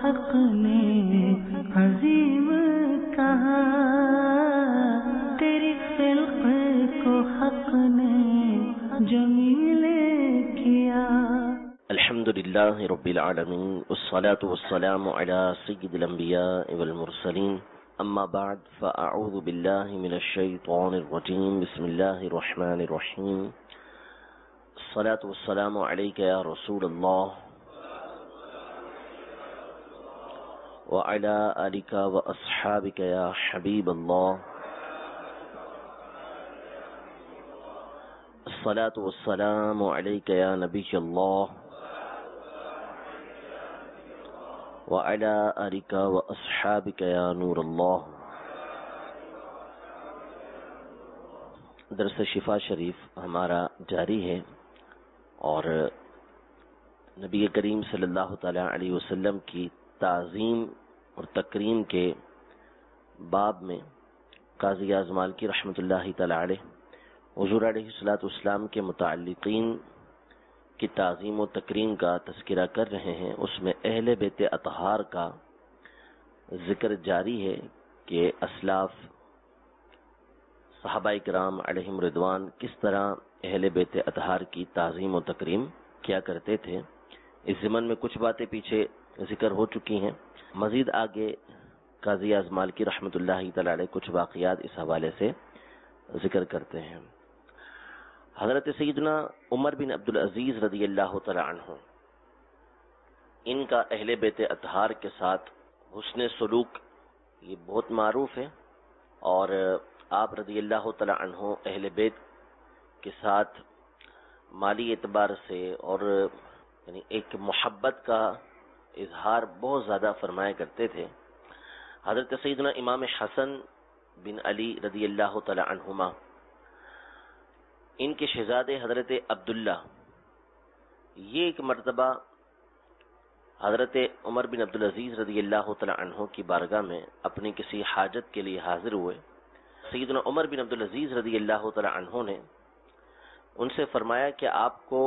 حق نے عظیم کہا، تیری خلق کو حق نے جمیل کیا۔ الحمد للہ رب العالمین والصلاة والسلام على سید الانبیاء والمرسلین، اما بعد فاعوذ باللہ من الشیطان الرجیم، بسم اللہ الرحمن الرحیم، الصلاة والسلام علیک یا رسول اللہ وعلى آلک واصحابک یا حبیب اللہ، الصلاة والسلام علیک یا نبی اللہ وعلى آلک واصحابک یا نور اللہ۔ درس شفا شریف ہمارا جاری ہے، اور نبی کریم صلی اللہ تعالی علیہ وسلم کی تعظیم اور تکریم کے باب میں قاضی اعظم مالکی رحمۃ اللہ تعالی علیہ حضور علیہ الصلوۃ والسلام کے متعلقین کی تعظیم و تکریم کا تذکرہ کر رہے ہیں۔ اس میں اہل بیت اطہار کا ذکر جاری ہے کہ اسلاف صحابہ کرام علیہم رضوان کس طرح اہل بیت اطہار کی تعظیم و تکریم کیا کرتے تھے۔ اس ضمن میں کچھ باتیں پیچھے ذکر ہو چکی ہیں، مزید آگے قاضی اعظم مالکی رحمۃ اللہ تعالی علیہ کچھ واقعات اس حوالے سے ذکر کرتے ہیں۔ حضرت سیدنا عمر بن عبدالعزیز رضی اللہ تعالی عنہ، ان کا اہل بیت اطہار کے ساتھ حسن سلوک یہ بہت معروف ہے، اور آپ رضی اللہ تعالی عنہ اہل بیت کے ساتھ مالی اعتبار سے اور یعنی ایک محبت کا اظہار بہت زیادہ فرمایا کرتے تھے۔ حضرت سیدنا امام حسن بن علی رضی اللہ تعالی عنہما، ان کے شہزادے حضرت عبداللہ، یہ ایک مرتبہ حضرت عمر بن عبدالعزیز رضی اللہ تعالی عنہ کی بارگاہ میں اپنی کسی حاجت کے لیے حاضر ہوئے۔ سیدنا عمر بن عبدالعزیز رضی اللہ تعالی عنہ نے ان سے فرمایا کہ آپ کو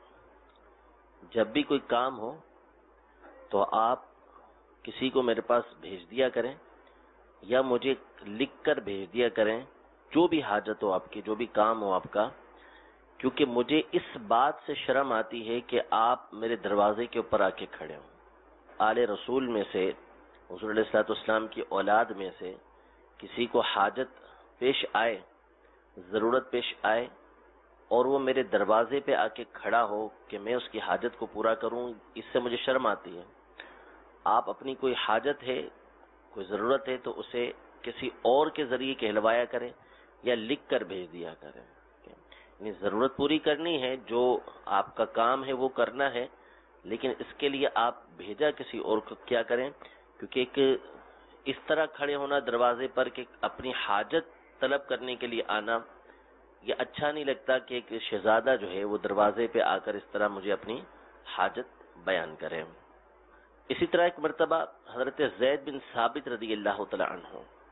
جب بھی کوئی کام ہو تو آپ کسی کو میرے پاس بھیج دیا کریں، یا مجھے لکھ کر بھیج دیا کریں، جو بھی حاجت ہو آپ کی، جو بھی کام ہو آپ کا، کیونکہ مجھے اس بات سے شرم آتی ہے کہ آپ میرے دروازے کے اوپر آ کے کھڑے ہوں۔ آل رسول میں سے، حضور علیہ الصلوۃ والسلام کی اولاد میں سے کسی کو حاجت پیش آئے، ضرورت پیش آئے، اور وہ میرے دروازے پہ آ کے کھڑا ہو کہ میں اس کی حاجت کو پورا کروں، اس سے مجھے شرم آتی ہے۔ آپ اپنی کوئی حاجت ہے، کوئی ضرورت ہے، تو اسے کسی اور کے ذریعے کہلوایا کریں یا لکھ کر بھیج دیا کریں۔ یعنی ضرورت پوری کرنی ہے، جو آپ کا کام ہے وہ کرنا ہے، لیکن اس کے لیے آپ بھیجا کسی اور کو کیا کریں، کیونکہ ایک اس طرح کھڑے ہونا دروازے پر کہ اپنی حاجت طلب کرنے کے لیے آنا، یہ اچھا نہیں لگتا کہ ایک شہزادہ جو ہے وہ دروازے پہ آ کر اس طرح مجھے اپنی حاجت بیان کرے۔ اسی طرح ایک مرتبہ حضرت زید بن ثابت رضی اللہ تعالی عنہ،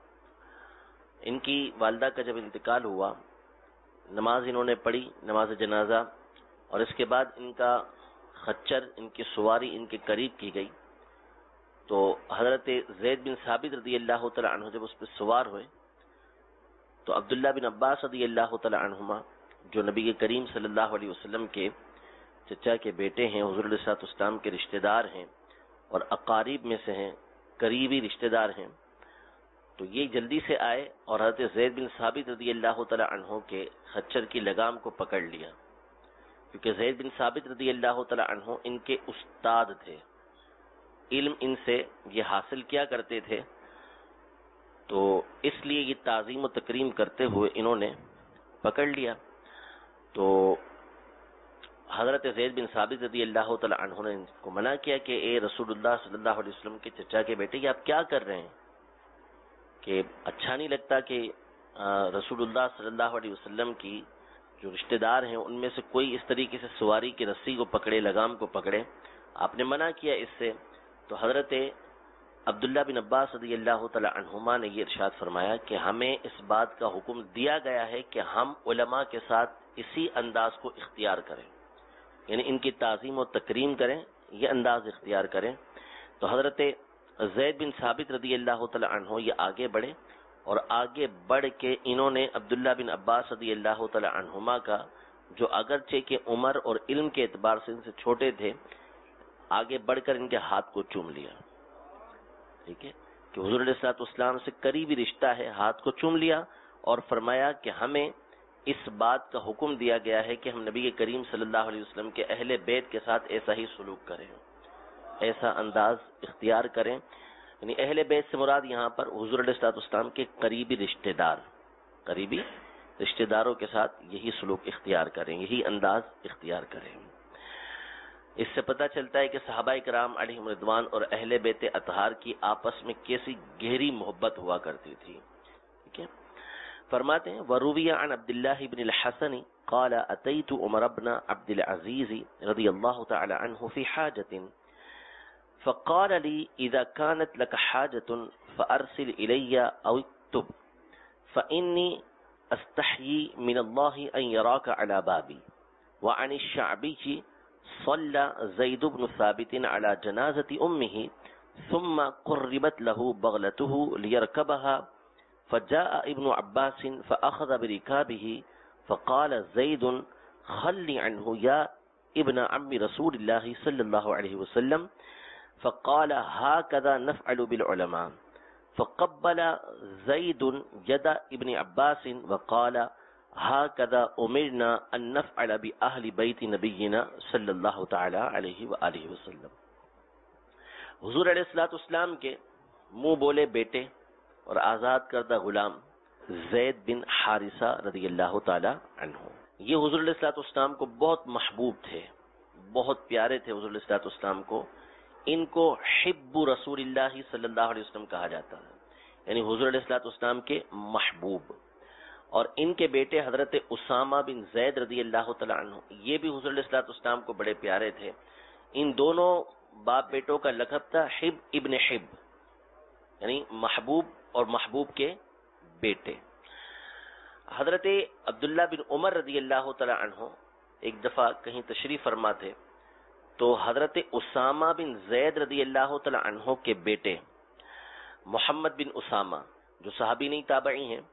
ان کی والدہ کا جب انتقال ہوا، نماز انہوں نے پڑھی، نماز جنازہ، اور اس کے بعد ان کا خچر، ان کی سواری ان کے قریب کی گئی، تو حضرت زید بن ثابت رضی اللہ تعالی عنہ جب اس پہ سوار ہوئے تو عبداللہ بن عباس رضی اللہ تعالی عنہما، جو نبی کریم صلی اللہ علیہ وسلم کے چچا کے بیٹے ہیں، حضور علیہ الصلوۃ والسلام کے رشتہ دار ہیں اور اقارب میں سے ہیں، قریبی رشتہ دار ہیں، تو یہ جلدی سے آئے اور حضرت زید بن ثابت رضی اللہ تعالی عنہ کے خچر کی لگام کو پکڑ لیا، کیونکہ زید بن ثابت رضی اللہ تعالی عنہ ان کے استاد تھے، علم ان سے یہ حاصل کیا کرتے تھے، تو اس لیے یہ تعظیم و تکریم کرتے ہوئے انہوں نے پکڑ لیا۔ تو حضرت زید بن ثابت رضی اللہ تعالی عنہ نے ان کو منع کیا کہ اے رسول اللہ صلی اللہ علیہ وسلم کے چچا کے بیٹے، یہ آپ کیا کر رہے ہیں، کہ اچھا نہیں لگتا کہ رسول اللہ صلی اللہ علیہ وسلم کی جو رشتہ دار ہیں ان میں سے کوئی اس طریقے سے سواری کی رسی کو پکڑے، لگام کو پکڑے، آپ نے منع کیا اس سے۔ تو حضرت عبداللہ بن عباس رضی اللہ تعالی عنہما نے یہ ارشاد فرمایا کہ ہمیں اس بات کا حکم دیا گیا ہے کہ ہم علماء کے ساتھ اسی انداز کو اختیار کریں، یعنی ان کی تعظیم و تکریم کریں، یہ انداز اختیار کریں۔ تو تو حضرت زید بن ثابت رضی اللہ تعالی عنہ یہ آگے بڑھے اور آگے بڑھ کے انہوں نے عبداللہ بن عباس رضی اللہ تعالی عنہما کا، جو اگرچہ کہ عمر اور علم کے اعتبار سے ان سے چھوٹے تھے، آگے بڑھ کر ان کے ہاتھ کو چوم لیا. ٹھیک ہے کہ حضور علیہ الصلوۃ والسلام سے قریبی رشتہ ہے، ہاتھ کو چوم لیا اور فرمایا کہ ہمیں اس بات کا حکم دیا گیا ہے کہ ہم نبی کریم صلی اللہ علیہ وسلم کے اہل بیت کے ساتھ ایسا ہی سلوک کریں، ایسا انداز اختیار کریں. یعنی اہل بیت سے مراد یہاں پر حضور علیہ الصلوۃ والسلام کے قریبی رشتہ داروں کے ساتھ یہی سلوک اختیار کریں، یہی انداز اختیار کریں. اس سے پتہ چلتا ہے کہ صحابہ کرام علیہم رضوان اور اہل بیت اطہار کی آپس میں کیسی گہری محبت ہوا کرتی تھی. ٹھیک ہے، فرماتے ہیں وروی عن عبداللہ بن الحسن قال اتيت عمر بن عبد العزيز رضي الله تعالى عنه في حاجة فقال لي اذا كانت لك حاجة فارسل الي او اكتب فاني استحيي من الله ان يراك على بابي. وعن الشعبي صلى زيد بن ثابت على جنازة امه ثم قربت له بغلته ليركبها فجاء ابن عباس فأخذ بركابه فقال زيد خل عنه يا ابن عم رسول الله صلى الله عليه وسلم فقال هكذا نفعل بالعلماء. فقبل زيد يد ابن عباس وقال هكذا أمرنا أن نفعل بأهل بيت نبينا صلى الله تعالى عليه وآله وسلم. حضور علیہ الصلوۃ والسلام کے منہ بولے بیٹے اور آزاد کردہ غلام زید بن حارثہ رضی اللہ تعالی عنہ، یہ حضور علیہ الصلوۃ والسلام کو بہت محبوب تھے، بہت پیارے تھے حضور علیہ الصلوۃ والسلام کو. ان کو حب رسول اللہ صلی اللہ علیہ وسلم کہا جاتا ہے، یعنی حضور علیہ الصلوۃ والسلام کے محبوب. اور ان کے بیٹے حضرت اسامہ بن زید رضی اللہ تعالی عنہ یہ بھی حضور علیہ الصلوۃ والسلام کو بڑے پیارے تھے. ان دونوں باپ بیٹوں کا لقب تھا حب ابن حب، یعنی محبوب اور محبوب کے بیٹے. حضرت عبداللہ بن عمر رضی اللہ تعالی عنہ ایک دفعہ کہیں تشریف فرما تھے تو حضرت اسامہ بن زید رضی اللہ تعالی عنہ کے بیٹے محمد بن اسامہ جو صحابی نہیں تابعی ہیں،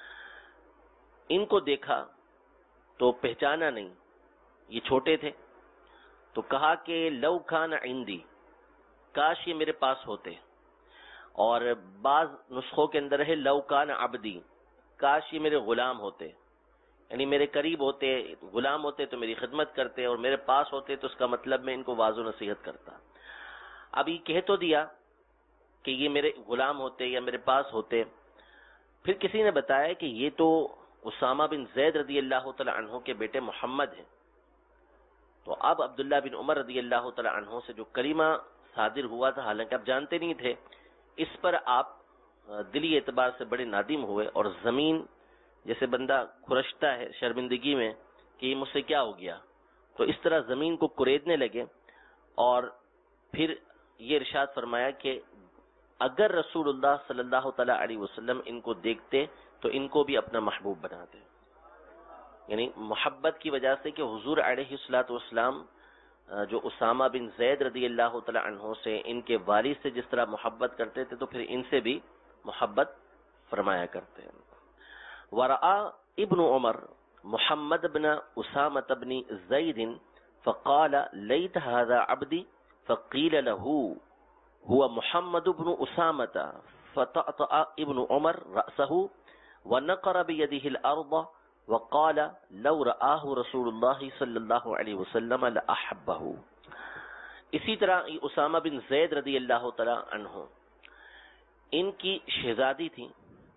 ان کو دیکھا تو پہچانا نہیں، یہ چھوٹے تھے، تو کہا کہ لو کان عندی، کاش یہ میرے پاس ہوتے. اور بعض نسخوں کے اندر ہے لو کان عبدی، کاش یہ میرے غلام ہوتے، یعنی میرے قریب ہوتے، غلام ہوتے تو میری خدمت کرتے، اور میرے پاس ہوتے تو اس کا مطلب میں ان کو واضح نصیحت کرتا. اب یہ کہہ تو دیا کہ یہ میرے غلام ہوتے یا میرے پاس ہوتے، پھر کسی نے بتایا کہ یہ تو اسامہ بن زید رضی اللہ تعالی عنہ کے بیٹے محمد ہیں. تو اب عبداللہ بن عمر رضی اللہ تعالی عنہ سے جو کلمہ صادر ہوا تھا، حالانکہ آپ جانتے نہیں تھے، اس پر آپ دلی اعتبار سے بڑے نادم ہوئے، اور زمین جیسے بندہ کھرچتا ہے شرمندگی میں کہ یہ مجھ سے کیا ہو گیا، تو اس طرح زمین کو کریدنے لگے. اور پھر یہ ارشاد فرمایا کہ اگر رسول اللہ صلی اللہ تعالی علیہ وسلم ان کو دیکھتے تو ان کو بھی اپنا محبوب بناتے. یعنی محبت کی وجہ سے کہ حضور علیہ الصلوۃ والسلام جو اسامہ بن زید رضی اللہ تعالی عنہ سے ان کے والد سے جس طرح محبت کرتے تھے تو پھر ان سے بھی محبت فرمایا کرتے ہیں. ورآ ابن عمر محمد بن اسامہ بن زید فقال لیت هذا عبدی فقیل له هو محمد بن اسامہ فطأطأ ابن عمر رأسه ونقر بيده الارض وقال لو رآه رسول اللہ صلی اللہ علیہ وسلم لأحبه. اسی طرح اسامہ بن زید رضی اللہ تعالی عنہ ان کی شہزادی تھی.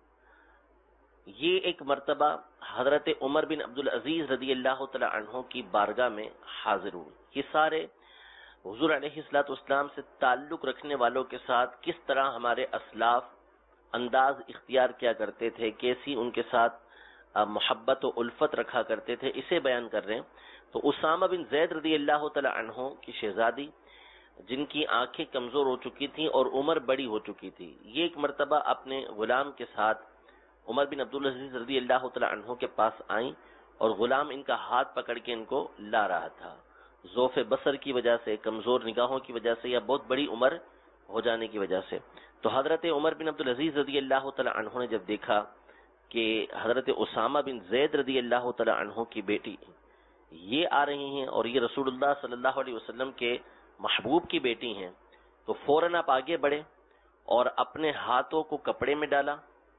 یہ ایک مرتبہ حضرت عمر بن عبدالعزیز رضی اللہ تعالی عنہ کی بارگاہ میں حاضر ہوئی. یہ سارے حضور علیہ الصلوۃ والسلام سے تعلق رکھنے والوں کے ساتھ کس طرح ہمارے اسلاف انداز اختیار کیا کرتے تھے، کیسی ان کے ساتھ محبت و الفت رکھا کرتے تھے، اسے بیان کر رہے ہیں. تو اسامہ بن زید رضی اللہ تعالی عنہ کی شہزادی جن کی آنکھیں کمزور ہو چکی تھیں اور عمر بڑی ہو چکی تھی، یہ ایک مرتبہ اپنے غلام کے ساتھ عمر بن عبدالعزیز رضی اللہ تعالی عنہ کے پاس آئیں، اور غلام ان کا ہاتھ پکڑ کے ان کو لا رہا تھا. ضعف بصر کی وجہ سے، کمزور نگاہوں کی وجہ سے، یا بہت بڑی عمر ہو جانے کی وجہ سے. تو حضرت عمر بن عبدالعزیز رضی اللہ تعالی عنہ نے جب دیکھا کہ حضرت اسامہ بن زید رضی اللہ تعالی عنہ کی بیٹی یہ آ رہی ہیں اور یہ رسول اللہ صلی اللہ علیہ وسلم کے محبوب کی بیٹی ہیں، تو فوراً آپ آگے بڑھے اور اپنے ہاتھوں کو کپڑے میں ڈالا،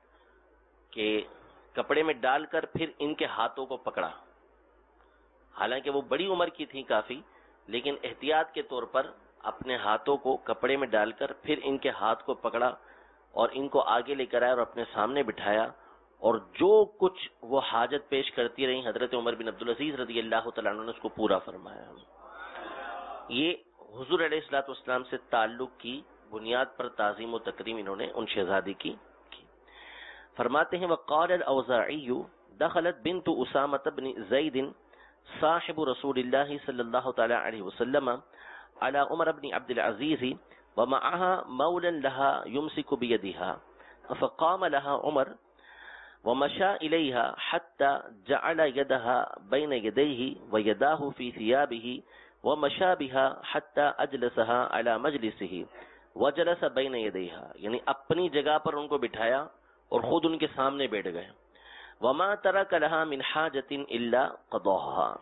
کہ کپڑے میں ڈال کر پھر ان کے ہاتھوں کو پکڑا. حالانکہ وہ بڑی عمر کی تھی کافی، لیکن احتیاط کے طور پر اپنے ہاتھوں کو کپڑے میں ڈال کر پھر ان کے ہاتھ کو پکڑا اور ان کو آگے لے کر آیا اور اپنے سامنے بٹھایا، اور جو کچھ وہ حاجت پیش کرتی رہی حضرت عمر بن عبدالعزیز رضی اللہ تعالیٰ عنہ نے اس کو پورا فرمایا. یہ حضور علیہ الصلوۃ والسلام سے تعلق کی بنیاد پر تعظیم و تکریم انہوں نے ان شہزادی کی. فرماتے ہیں وقال الاوزاعی دخلت بنت اسامہ بن زید صاحب رسول اللہ صلی اللہ تعالی علیہ وسلم على عمر بن عبد العزيز ومعها مولا لها يمسك بيدها فقام لها عمر ومشى إليها حتى جعل يدها بين يديه ويداه في ثيابه ومشى بها حتى أجلسها على مجلسه وجلس بين يديها، یعنی اپنی جگہ پر ان کو بٹھایا اور خود ان کے سامنے بیٹھ گئے. وما ترك لها من حاجة إلا قضاها.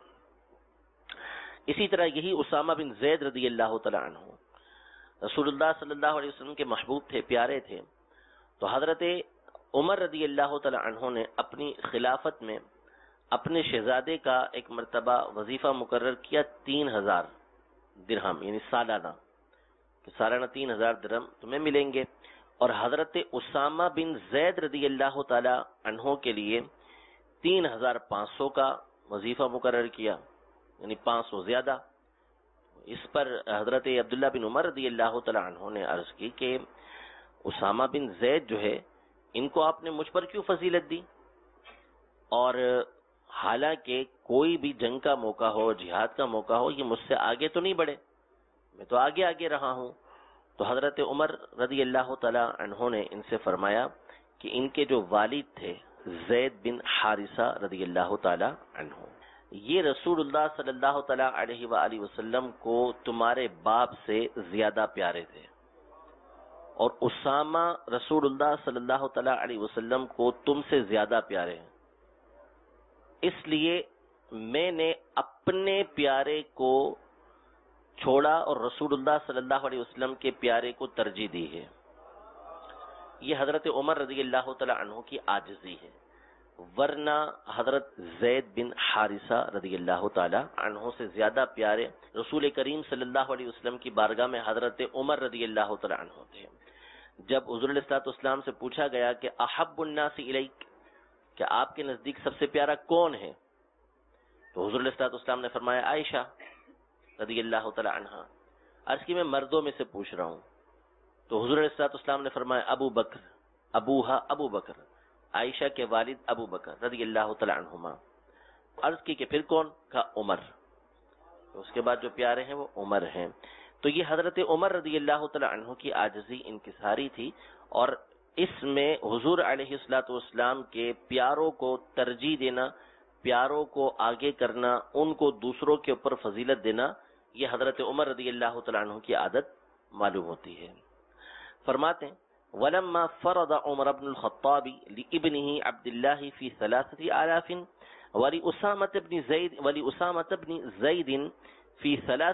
اسی طرح یہی اسامہ بن زید رضی اللہ تعالی عنہ رسول اللہ صلی اللہ علیہ وسلم کے محبوب تھے، پیارے تھے. تو حضرت عمر رضی اللہ تعالی عنہ نے اپنی خلافت میں اپنے شہزادے کا ایک مرتبہ وظیفہ مقرر کیا 3000 درہم، یعنی سالانہ، کہ سالانہ 3000 درہم تمہیں ملیں گے. اور حضرت اسامہ بن زید رضی اللہ تعالی عنہ کے لیے 3500 کا وظیفہ مقرر کیا، یعنی 500 زیادہ. اس پر حضرت عبداللہ بن عمر رضی اللہ تعالی عنہ نے عرض کی کہ اسامہ بن زید جو ہے ان کو آپ نے مجھ پر کیوں فضیلت دی، اور حالانکہ کوئی بھی جنگ کا موقع ہو، جہاد کا موقع ہو، یہ مجھ سے آگے تو نہیں بڑھے، میں تو آگے آگے رہا ہوں. تو حضرت عمر رضی اللہ تعالی عنہ نے ان سے فرمایا کہ ان کے جو والد تھے زید بن حارثہ رضی اللہ تعالی عنہ، یہ رسول اللہ صلی اللہ تعالی علیہ وآلہ وسلم کو تمہارے باپ سے زیادہ پیارے تھے، اور اسامہ رسول اللہ صلی اللہ تعالی علیہ وسلم کو تم سے زیادہ پیارے ہیں. اس لیے میں نے اپنے پیارے کو چھوڑا اور رسول اللہ صلی اللہ علیہ وسلم کے پیارے کو ترجیح دی ہے. یہ حضرت عمر رضی اللہ تعالی عنہ کی عاجزی ہے، ورنہ حضرت زید بن حارثہ رضی اللہ تعالی عنہ سے زیادہ پیارے رسول کریم صلی اللہ علیہ وسلم کی بارگاہ میں حضرت عمر رضی اللہ تعالی عنہ تھے. جب حضور علیہ الصلوۃ والسلام سے پوچھا گیا کہ احب الناس الیک، کہ آپ کے نزدیک سب سے پیارا کون ہے، تو حضور علیہ الصلوۃ والسلام نے فرمایا عائشہ رضی اللہ تعالی عنہا. عرض کی میں مردوں میں سے پوچھ رہا ہوں، تو حضور علیہ الصلوۃ والسلام نے فرمایا ابو بکر، ابوہا ابو بکر، عائشہ کے والد ابو بکر رضی اللہ تعالی عنہما. عرض کی کہ پھر کون، کہا عمر. تو اس کے بعد جو پیارے ہیں وہ عمر ہیں. تو یہ حضرت عمر رضی اللہ تعالی عنہ کی عاجزی انکساری تھی، اور اس میں حضور علیہ الصلوۃ والسلام کے پیاروں کو ترجیح دینا، پیاروں کو آگے کرنا، ان کو دوسروں کے اوپر فضیلت دینا، یہ حضرت عمر رضی اللہ تعالی عنہ کی عادت معلوم ہوتی ہے. فرماتے ہیں وَلَمَّا فَرَضَ عُمَرَ بْنُ الْخَطَّابِ لِإِبْنِهِ عَبْدِ اللَّهِ فِي 3000 وَلِأُسَامَةَ بْنِ زَيْدٍ فِي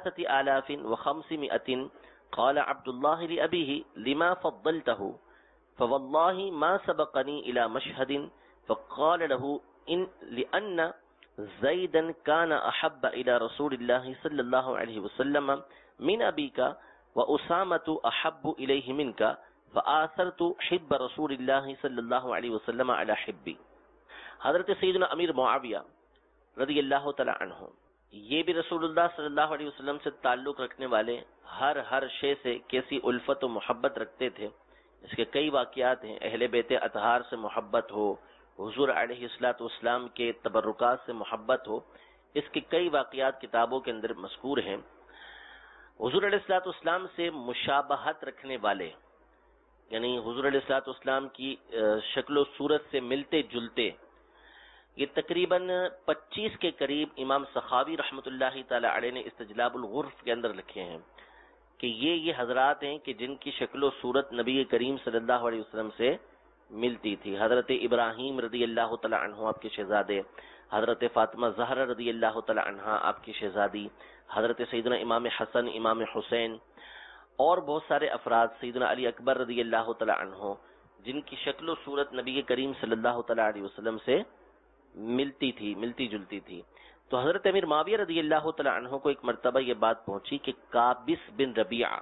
3500 قال عبد الله لأبيه لما فضلته فوالله ما سبقني إلى مشهد فقال له إن لأن زيدا كان أحب إلى رسول الله صلى الله عليه وسلم من أبيك وأسامة أحب إليه منك فآثرت حب رسول الله صلى الله عليه وسلم على حبي. حضرت سیدنا امیر معاویہ رضی اللہ تعالی عنہ یہ بھی رسول اللہ صلی اللہ علیہ وسلم سے تعلق رکھنے والے، ہر شے سے کیسی الفت و محبت رکھتے تھے. اس کے کئی واقعات ہیں. اہل بیت اطہار سے محبت ہو، حضور علیہ الصلوۃ والسلام کے تبرکات سے محبت ہو، اس کے کئی واقعات کتابوں کے اندر مذکور ہیں. حضور علیہ الصلوۃ والسلام سے مشابہت رکھنے والے، یعنی حضور علیہ الصلوۃ والسلام کی شکل و صورت سے ملتے جلتے، یہ تقریباً 25 کے قریب امام سخاوی رحمۃ اللہ تعالی علیہ نے استجلاب الغرف کے اندر لکھے ہیں کہ یہ حضرات ہیں کہ جن کی شکل و صورت نبی کریم صلی اللہ علیہ وسلم سے ملتی تھی. حضرت ابراہیم رضی اللہ تعالی عنہ آپ کے شہزادے، حضرت فاطمہ زہرا رضی اللہ تعالی عنہا آپ کی شہزادی، حضرت سیدنا امام حسن، امام حسین اور بہت سارے افراد، سیدنا علی اکبر رضی اللہ تعالی عنہ، جن کی شکل و صورت نبی کریم صلی اللہ تعالی علیہ وسلم سے ملتی تھی، ملتی جلتی تھی. تو حضرت امیر معاویہ رضی اللہ تعالی عنہ کو ایک مرتبہ یہ بات پہنچی کہ قابس بن ربیعہ،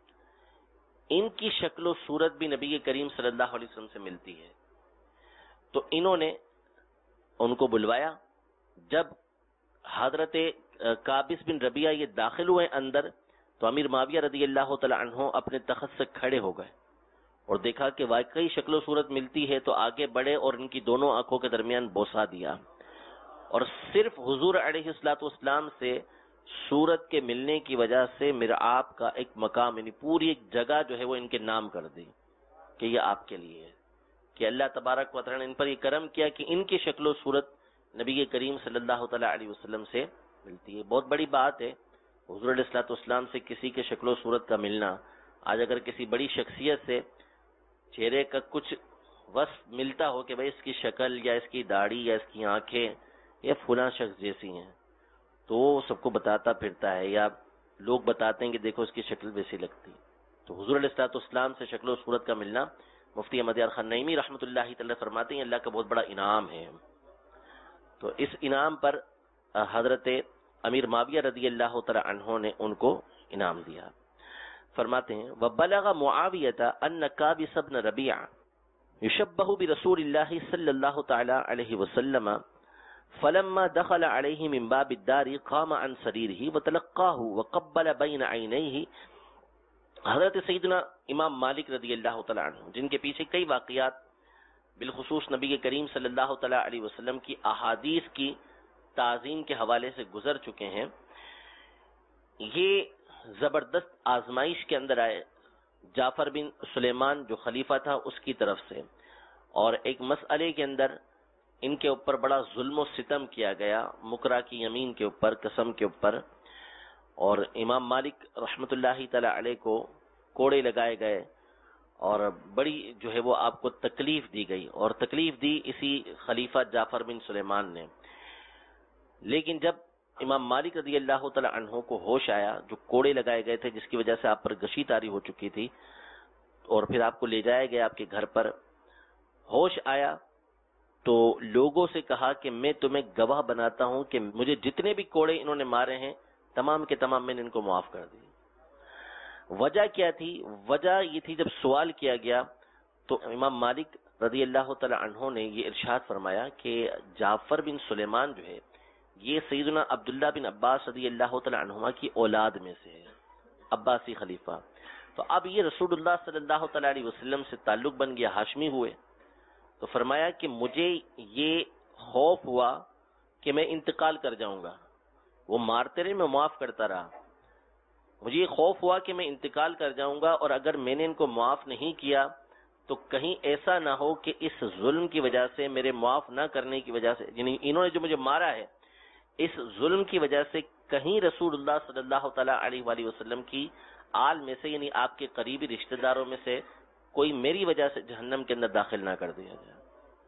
ان کی شکل و صورت بھی نبی کریم صلی اللہ علیہ وسلم سے ملتی ہے. تو انہوں نے ان کو بلوایا. جب حضرت قابس بن ربیعہ یہ داخل ہوئے اندر تو امیر معاویہ رضی اللہ تعالی عنہ اپنے تخت سے کھڑے ہو گئے اور دیکھا کہ واقعی شکل و صورت ملتی ہے، تو آگے بڑھے اور ان کی دونوں آنکھوں کے درمیان بوسہ دیا اور صرف حضور علیہ الصلوۃ والسلام سے صورت کے ملنے کی وجہ سے مرآب کا ایک مقام، یعنی پوری ایک جگہ جو ہے وہ ان کے نام کر دی کہ یہ آپ کے لیے ہے، کہ اللہ تبارک و تعالی نے ان پر یہ کرم کیا کہ ان کی شکل و صورت نبی کریم صلی اللہ تعالی علیہ وسلم سے ملتی ہے. بہت بڑی بات ہے حضور علیہ الصلوۃ والسلام سے کسی کے شکل و صورت کا ملنا. آج اگر کسی بڑی شخصیت سے چہرے کا کچھ وصف ملتا ہو کہ بھئی اس کی شکل یا اس کی داڑھی یا اس کی آنکھیں یا فلاں شخص جیسی ہیں، تو وہ سب کو بتاتا پھرتا ہے یا لوگ بتاتے ہیں کہ دیکھو اس کی شکل ویسی لگتی. تو حضور علیہ الصلوۃ والسلام سے شکل و صورت کا ملنا، مفتی احمد یار خان نعیمی رحمۃ اللہ تعالی فرماتے ہیں اللہ کا بہت بڑا انعام ہے. تو اس انعام پر حضرت امیر معاویہ رضی اللہ تعالی عنہ نے ان کو انعام دیا. فرماتے ہیں وَبَلَغَ مُعَاوِيَةَ أَنَّ قَابِسَ بْنَ رَبِيعَةَ يُشَبَّهُ بِرَسُولِ اللَّهِ صَلَّى اللَّهُ تَعَالَى عَلَيْهِ وَسَلَّمَ فَلَمَّا دَخَلَ عَلَيْهِ مِنْ بَابِ الدَّارِ قَامَ عَنْ سَرِيرِهِ وَتَلَقَّاهُ وَقَبَّلَ بَيْنَ عَيْنَيْهِ. حضرت سیدنا امام مالک رضی اللہ تعالی عنہ، جن کے پیچھے کئی واقعات بالخصوص نبی کریم صلی اللہ تعالی علیہ وسلم کی احادیث کی تعظیم کے حوالے سے گزر چکے ہیں، یہ زبردست آزمائش کے اندر آئے جعفر بن سلیمان جو خلیفہ تھا اس کی طرف سے، اور ایک مسئلے کے اندر ان کے اوپر بڑا ظلم و ستم کیا گیا، مکرہ کی یمین کے اوپر، قسم کے اوپر، اور امام مالک رحمت اللہ تعالی علیہ کو کوڑے لگائے گئے اور بڑی جو ہے وہ آپ کو تکلیف دی گئی، اور تکلیف دی اسی خلیفہ جعفر بن سلیمان نے. لیکن جب امام مالک رضی اللہ تعالی عنہ کو ہوش آیا، جو کوڑے لگائے گئے تھے جس کی وجہ سے آپ پر غشی طاری ہو چکی تھی، اور پھر آپ کو لے جایا گیا آپ کے گھر پر، ہوش آیا تو لوگوں سے کہا کہ میں تمہیں گواہ بناتا ہوں کہ مجھے جتنے بھی کوڑے انہوں نے مارے ہیں تمام کے تمام میں نے ان کو معاف کر دی. وجہ کیا تھی؟ وجہ یہ تھی جب سوال کیا گیا تو امام مالک رضی اللہ تعالی عنہ نے یہ ارشاد فرمایا کہ جعفر بن سلیمان جو ہے یہ سیدنا عبداللہ بن عباس رضی اللہ تعالی عنہما کی اولاد میں سے ہے، عباسی خلیفہ. تو اب یہ رسول اللہ صلی اللہ تعالی علیہ وسلم سے تعلق بن گیا، ہاشمی ہوئے. تو فرمایا کہ مجھے یہ خوف ہوا کہ میں انتقال کر جاؤں گا، وہ مارتے رہے میں معاف کرتا رہا، مجھے یہ خوف ہوا کہ میں انتقال کر جاؤں گا، اور اگر میں نے ان کو معاف نہیں کیا تو کہیں ایسا نہ ہو کہ اس ظلم کی وجہ سے، میرے معاف نہ کرنے کی وجہ سے، یعنی انہوں نے جو مجھے مارا ہے اس ظلم کی وجہ سے کہیں رسول اللہ صلی اللہ تعالی علیہ وآلہ وسلم کی آل میں سے، یعنی آپ کے قریبی رشتہ داروں میں سے کوئی میری وجہ سے جہنم کے اندر داخل نہ کر دیا جائے.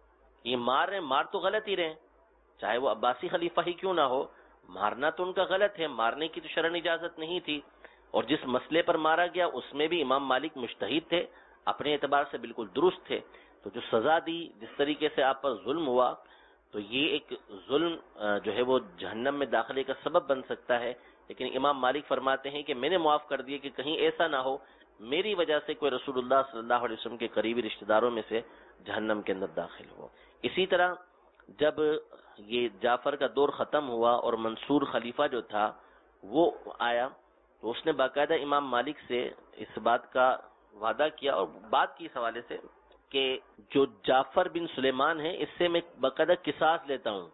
یہ مار رہے، مار تو غلط ہی رہے، چاہے وہ عباسی خلیفہ ہی کیوں نہ ہو، مارنا تو ان کا غلط ہے، مارنے کی تو شرعن اجازت نہیں تھی. اور جس مسئلے پر مارا گیا اس میں بھی امام مالک مجتہد تھے، اپنے اعتبار سے بالکل درست تھے. تو جو سزا دی، جس طریقے سے آپ پر ظلم ہوا، تو یہ ایک ظلم جو ہے وہ جہنم میں داخلے کا سبب بن سکتا ہے. لیکن امام مالک فرماتے ہیں کہ میں نے معاف کر دیا کہ کہیں ایسا نہ ہو میری وجہ سے کوئی رسول اللہ صلی اللہ علیہ وسلم کے قریبی رشتہ داروں میں سے جہنم کے اندر داخل ہو. اسی طرح جب یہ جعفر کا دور ختم ہوا اور منصور خلیفہ جو تھا وہ آیا تو اس نے باقاعدہ امام مالک سے اس بات کا وعدہ کیا اور بات کی اس حوالے سے کہ جو جعفر بن سلیمان ہے اس سے میں باقاعدہ قصاص لیتا ہوں،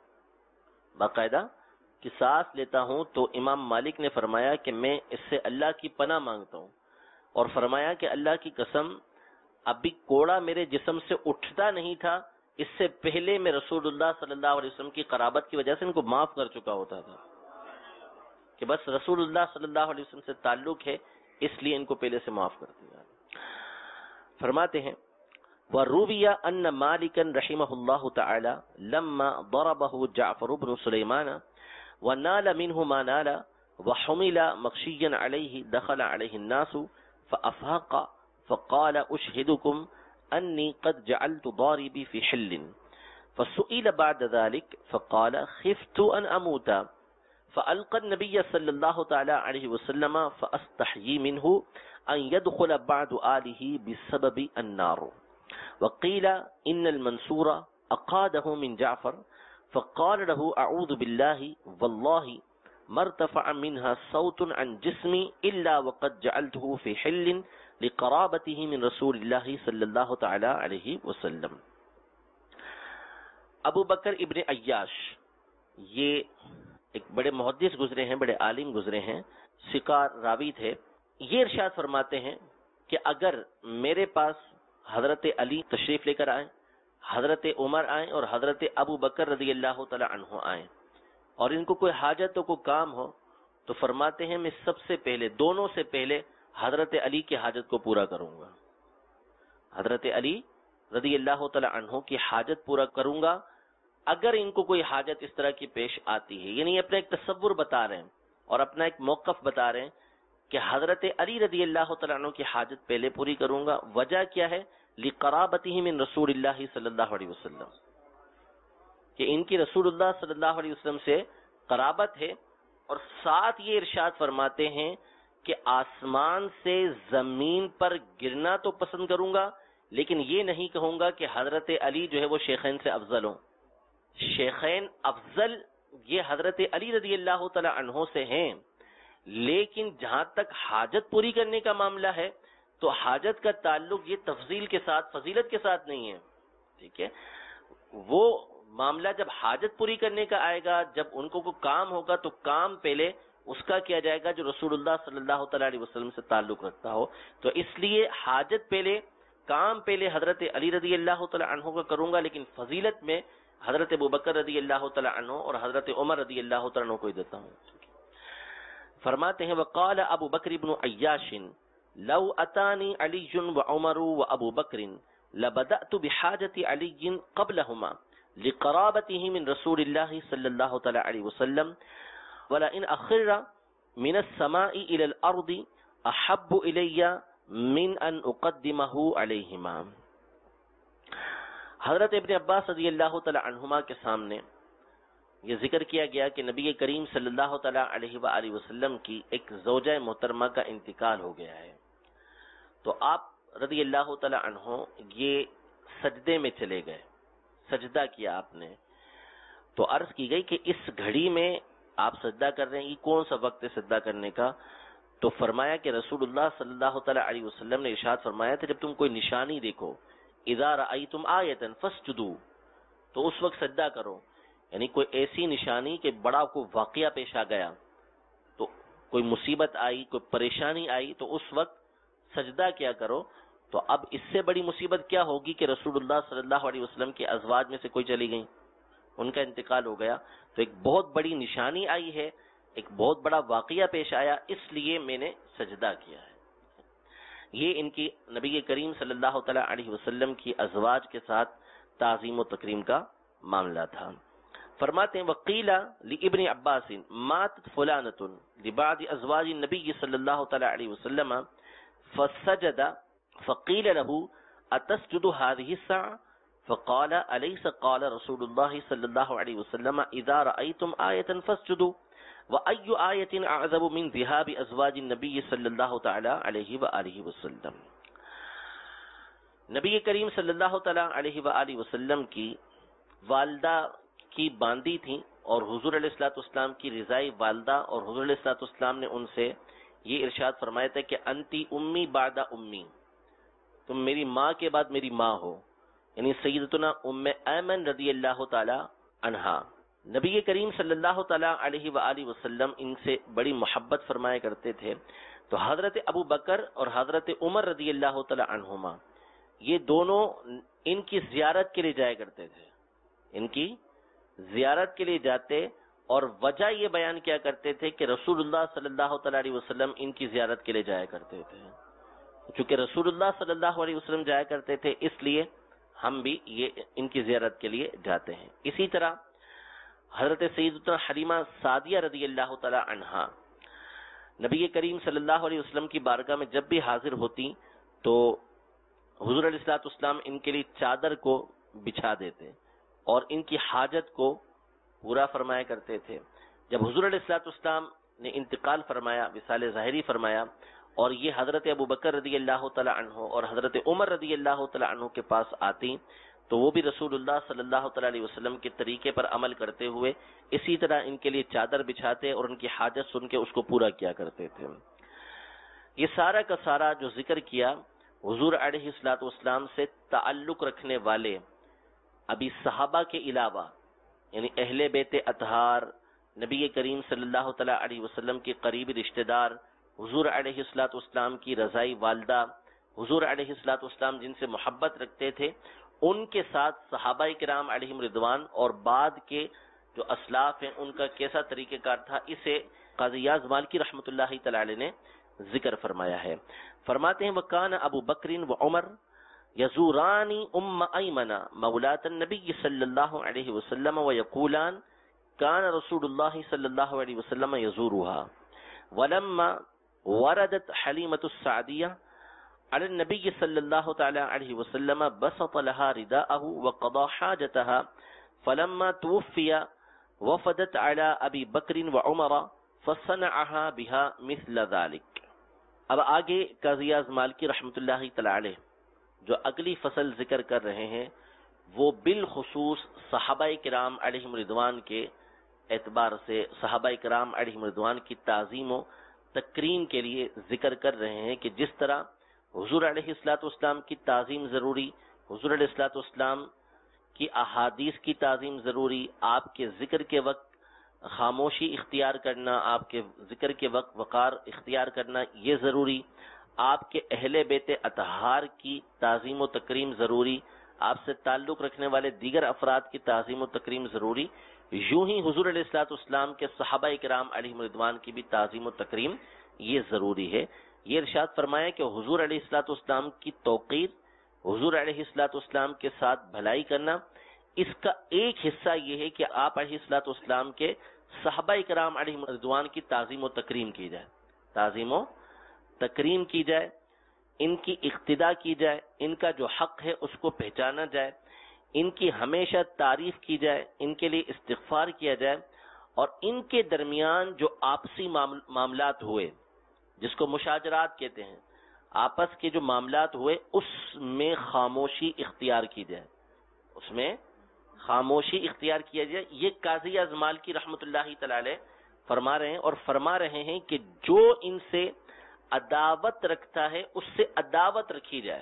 باقاعدہ قصاص لیتا ہوں. تو امام مالک نے فرمایا کہ میں اس سے اللہ کی پناہ مانگتا ہوں، اور فرمایا کہ اللہ کی قسم ابھی کوڑا میرے جسم سے اٹھتا نہیں تھا، اس سے پہلے میں رسول اللہ صلی اللہ علیہ وسلم کی قرابت کی وجہ سے ان کو معاف کر چکا ہوتا تھا کہ بس رسول اللہ صلی اللہ علیہ وسلم سے تعلق ہے، اس لیے ان کو پہلے سے معاف کر دیا. فرماتے ہیں وَرُوِيَ أَنَّ مَالِكًا رَحِمَهُ اللَّهُ تَعَالَى لَمَّا ضَرَبَهُ جَعْفَرُ بْنُ سُلَيْمَانَ وَنَالَ مِنْهُ مَا نَالَ وَحُمِلَ مَغْشِيًّا عَلَيْهِ دَخَلَ عَلَيْهِ النَّاسُ فَأَفَاقَ فَقَالَ أُشْهِدُكُمْ أَنِّي قَدْ جَعَلْتُ ضَارِبِي فِي حِلٍّ فَسُئِلَ بَعْدَ ذَلِكَ فَقَالَ خِفْتُ أَنْ أَمُوتَ فألقى النبي صلى الله تعالى عليه وسلم فأستحيي منه أن يدخل بعد آله بسبب النار. وقيل إن المنصور أقاده من جعفر فقال له أعوذ بالله والله ما ارتفع منها صوت عن جسمي إلا وقد جعلته في حل لقرابته من رسول الله صلى الله تعالى عليه وسلم. ابو بکر ابن عیاش یہ ایک بڑے محدث گزرے ہیں، بڑے عالم گزرے ہیں، سکار راوی تھے. یہ ارشاد فرماتے ہیں کہ اگر میرے پاس حضرت علی تشریف لے کر آئیں، حضرت عمر آئیں اور حضرت ابو بکر رضی اللہ تعالی عنہ آئیں اور ان کو کوئی حاجت تو کوئی کام ہو، تو فرماتے ہیں میں سب سے پہلے، دونوں سے پہلے حضرت علی کی حاجت کو پورا کروں گا. حضرت علی رضی اللہ تعالی عنہ کی حاجت پورا کروں گا اگر ان کو کوئی حاجت اس طرح کی پیش آتی ہے. یعنی اپنا ایک تصور بتا رہے ہیں اور اپنا ایک موقف بتا رہے ہیں کہ حضرت علی رضی اللہ تعالیٰ عنہ کی حاجت پہلے پوری کروں گا. وجہ کیا ہے؟ لقرابتہ من رسول اللہ صلی اللہ علیہ وسلم، کہ ان کی رسول اللہ صلی اللہ علیہ وسلم سے قرابت ہے. اور ساتھ یہ ارشاد فرماتے ہیں کہ آسمان سے زمین پر گرنا تو پسند کروں گا، لیکن یہ نہیں کہوں گا کہ حضرت علی جو ہے وہ شیخین سے افضل ہوں. شیخین افضل یہ حضرت علی رضی اللہ تعالی عنہ سے ہیں، لیکن جہاں تک حاجت پوری کرنے کا معاملہ ہے تو حاجت کا تعلق یہ تفضیل کے ساتھ، فضیلت کے ساتھ نہیں ہے. ٹھیک ہے، وہ معاملہ جب حاجت پوری کرنے کا آئے گا، جب ان کو کوئی کام ہوگا تو کام پہلے اس کا کیا جائے گا جو رسول اللہ صلی اللہ تعالی علیہ وسلم سے تعلق رکھتا ہو. تو اس لیے حاجت پہلے، کام پہلے حضرت علی رضی اللہ تعالی عنہ کا کروں گا، لیکن فضیلت میں حضرت ابو بکر رضی اللہ تعالی عنہ اور حضرت عمر رضی اللہ تعالی عنہ کو ہی دیتا ہوں. فرماتے ہیں وقال ابو بکر ابن عیاش لو اتانی علی وعمر وابو بکر لبدأت بحاجت علی قبلهما لقرابته من رسول الله صلی اللہ تعالی علیہ وسلم ولئن اخر من السماء الى الارض احب الی من ان اقدمه علیہما. حضرت ابن عباس رضی اللہ تعالی عنہما کے سامنے یہ ذکر کیا گیا کہ نبی کریم صلی اللہ تعالی علیہ وآلہ وسلم کی ایک زوجہ محترمہ کا انتقال ہو گیا ہے. تو آپ رضی اللہ تعالی عنہ یہ سجدے میں چلے گئے، سجدہ کیا آپ نے. تو عرض کی گئی کہ اس گھڑی میں آپ سجدہ کر رہے ہیں، یہ کون سا وقت ہے سجدہ کرنے کا؟ تو فرمایا کہ رسول اللہ صلی اللہ تعالی علیہ وسلم نے ارشاد فرمایا تھا جب تم کوئی نشانی دیکھو، اذا رأیتم آیتا فاسجدوا، تو اس وقت سجدہ کرو. یعنی کوئی ایسی نشانی کہ بڑا کوئی واقعہ پیش آ گیا، تو کوئی مصیبت آئی، کوئی پریشانی آئی، تو اس وقت سجدہ کیا کرو. تو اب اس سے بڑی مصیبت کیا ہوگی کہ رسول اللہ صلی اللہ علیہ وسلم کے ازواج میں سے کوئی چلی گئی، ان کا انتقال ہو گیا. تو ایک بہت بڑی نشانی آئی ہے، ایک بہت بڑا واقعہ پیش آیا، اس لیے میں نے سجدہ کیا ہے. یہ ان کی نبی کریم صلی اللہ تعالی علیہ وسلم کی ازواج کے ساتھ تعظیم و تکریم کا معاملہ تھا. فرماتے ہیں وقیل لابن عباس ماتت فلانۃ لبعض ازواج النبی صلی اللہ تعالی علیہ وسلم فسجد فقیل له اتسجد هذه الساعه فقال اليس قال رسول الله صلی اللہ علیہ وسلم اذا رأيتم آیة فاسجدوا وأي آیة اعظم من ذهاب ازواج النبی صلی اللہ تعالی علیہ وآلہ وسلم. نبی کریم صلی اللہ تعالی علیہ وآلہ وسلم کی والدہ کی باندی تھیں اور حضور علیہ الصلوۃ والسلام کی رضائی والدہ، اور حضور علیہ الصلوۃ والسلام نے ان سے یہ ارشاد فرمایا تھا کہ انتی امی بعد امی، تم میری ماں کے بعد میری ماں ہو. یعنی سیدتنا ام ایمن رضی اللہ تعالی عنہا. نبی کریم صلی اللہ تعالی علیہ وآلہ وسلم ان سے بڑی محبت فرمایا کرتے تھے. تو حضرت ابو بکر اور حضرت عمر رضی اللہ تعالی عنہما یہ دونوں ان کی زیارت کے لیے جایا کرتے تھے، ان کی زیارت کے لیے جاتے اور وجہ یہ بیان کیا کرتے تھے کہ رسول اللہ صلی اللہ تعالی علیہ وسلم ان کی زیارت کے لیے جایا کرتے تھے. چونکہ رسول اللہ صلی اللہ علیہ وسلم جایا کرتے تھے اس لیے ہم بھی یہ ان کی زیارت کے لیے جاتے ہیں. اسی طرح حضرت سیدتنا حلیمہ سعدیہ رضی اللہ تعالی عنہا نبی کریم صلی اللہ علیہ وسلم کی بارگاہ میں جب بھی حاضر ہوتی تو حضور علیہ الصلوۃ والسلام ان کے لیے چادر کو بچھا دیتے اور ان کی حاجت کو پورا فرمایا کرتے تھے. جب حضور علیہ الصلوۃ والسلام نے انتقال فرمایا، وصال ظاہری فرمایا، اور یہ حضرت ابو بکر رضی اللہ تعالی عنہ اور حضرت عمر رضی اللہ تعالی عنہ کے پاس آتی تو وہ بھی رسول اللہ صلی اللہ تعالی علیہ وسلم کے طریقے پر عمل کرتے ہوئے اسی طرح ان کے لیے چادر بچھاتے اور ان کی حاجت سن کے اس کو پورا کیا کرتے تھے. یہ سارا کا سارا جو ذکر کیا حضور علیہ الصلوۃ والسلام سے تعلق رکھنے والے ابھی صحابہ کے علاوہ یعنی اہل بیت اطہار، نبی کریم صلی اللہ تعالی علیہ وسلم کے قریبی رشتہ دار، حضور علیہ الصلوۃ والسلام کی رضائی والدہ، حضور علیہ الصلوۃ والسلام جن سے محبت رکھتے تھے، ان کے ساتھ صحابہ کرام علیہم رضوان اور بعد کے جو اسلاف ہیں ان کا کیسا طریقہ کار تھا، اسے قاضی یاز مالکی رحمۃ اللہ تعالی علیہ نے ذکر فرمایا ہے. فرماتے ہیں وکان ابو بکر و عمر یزوران ام ایمن مولاۃ النبی صلی اللہ علیہ وسلم ویقولان کان رسول اللہ صلی اللہ علیہ وسلم یزورها ولما وردت حلیمۃ السعدیہ على النبي صلى الله تعالى عليه وسلم بسط لها رداءه وقضى حاجتها فلما توفي وفدت على ابي بكر وعمر فصنعها بها مثل ذلك. اب آگے قاضی اعظم مالکی رحمۃ اللہ تعالی علیہ جو اگلی فصل ذکر کر رہے ہیں وہ بالخصوص صحابہ کرام علیہم رضوان کے اعتبار سے صحابہ کرام علیہم رضوان کی تعظیم و تکریم کے لیے ذکر کر رہے ہیں کہ جس طرح حضور علیہ الصلوۃ والسلام کی تعظیم ضروری، حضور علیہ الصلوۃ والسلام کی احادیث کی تعظیم ضروری، آپ کے ذکر کے وقت خاموشی اختیار کرنا، آپ کے ذکر کے وقت وقار اختیار کرنا یہ ضروری، آپ کے اہل بیت اطہار کی تعظیم و تکریم ضروری، آپ سے تعلق رکھنے والے دیگر افراد کی تعظیم و تکریم ضروری، یوں ہی حضور علیہ الصلوۃ والسلام کے صحابہ کرام علیہم رضوان کی بھی تعظیم و تکریم یہ ضروری ہے. یہ ارشاد فرمایا کہ حضور علیہ الصلوۃ والسلام کی توقیر، حضور علیہ الصلوۃ والسلام کے ساتھ بھلائی کرنا، اس کا ایک حصہ یہ ہے کہ آپ علیہ الصلوۃ والسلام کے صحابہ کرام علیہم رضوان کی تعظیم و تکریم کی جائے، تعظیم و تکریم کی جائے، ان کی اقتداء کی جائے، ان کا جو حق ہے اس کو پہچانا جائے، ان کی ہمیشہ تعریف کی جائے، ان کے لیے استغفار کیا جائے، اور ان کے درمیان جو آپسی معاملات ہوئے جس کو مشاجرات کہتے ہیں، آپس کے جو معاملات ہوئے اس میں خاموشی اختیار کی جائے، اس میں خاموشی اختیار کیا جائے. یہ قاضی اعظم مالکی رحمۃ اللہ تعالی علیہ فرما رہے ہیں اور فرما رہے ہیں کہ جو ان سے عداوت رکھتا ہے اس سے عداوت رکھی جائے،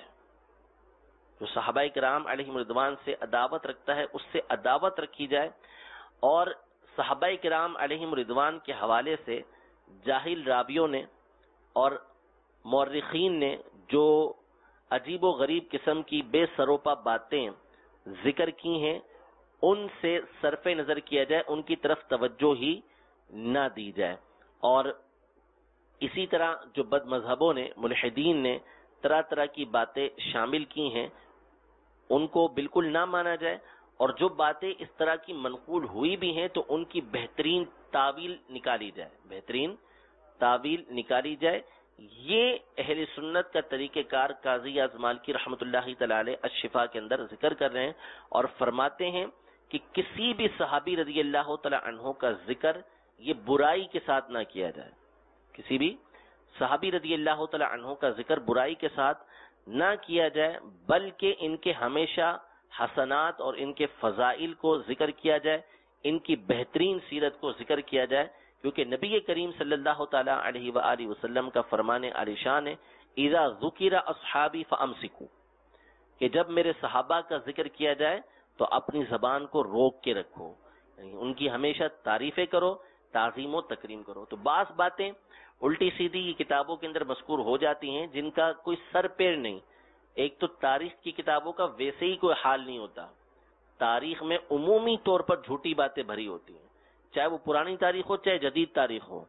جو صحابہ کرام علیہم رضوان سے عداوت رکھتا ہے اس سے عداوت رکھی جائے. اور صحابہ کرام علیہم رضوان کے حوالے سے جاہل راویوں نے اور مورخین نے جو عجیب و غریب قسم کی بے سروپا باتیں ذکر کی ہیں ان سے صرف نظر کیا جائے، ان کی طرف توجہ ہی نہ دی جائے. اور اسی طرح جو بد مذہبوں نے، ملحدین نے طرح طرح کی باتیں شامل کی ہیں ان کو بالکل نہ مانا جائے، اور جو باتیں اس طرح کی منقول ہوئی بھی ہیں تو ان کی بہترین تعویل نکالی جائے، بہترین تعویل نکالی جائے. یہ اہل سنت کا طریقہ کار قاضی اعظم مالکی رحمۃ اللہ تعالی علیہ الشفا کے اندر ذکر کر رہے ہیں اور فرماتے ہیں کہ کسی بھی صحابی رضی اللہ تعالی عنہ کا ذکر یہ برائی کے ساتھ نہ کیا جائے، کسی بھی صحابی رضی اللہ تعالی عنہ کا ذکر برائی کے ساتھ نہ کیا جائے، بلکہ ان کے ہمیشہ حسنات اور ان کے فضائل کو ذکر کیا جائے، ان کی بہترین سیرت کو ذکر کیا جائے، کیونکہ نبی کریم صلی اللہ تعالی علیہ وآلہ وسلم کا فرمان عالی شان ہے اذا ذکر اصحابی فامسکوا، کہ جب میرے صحابہ کا ذکر کیا جائے تو اپنی زبان کو روک کے رکھو، یعنی ان کی ہمیشہ تعریفیں کرو، تعظیم و تکریم کرو. تو بعض باتیں الٹی سیدھی یہ کتابوں کے اندر مذکور ہو جاتی ہیں جن کا کوئی سر پیر نہیں. ایک تو تاریخ کی کتابوں کا ویسے ہی کوئی حال نہیں ہوتا، تاریخ میں عمومی طور پر جھوٹی باتیں بھری ہوتی ہیں، چاہے وہ پرانی تاریخ ہو چاہے جدید تاریخ ہو.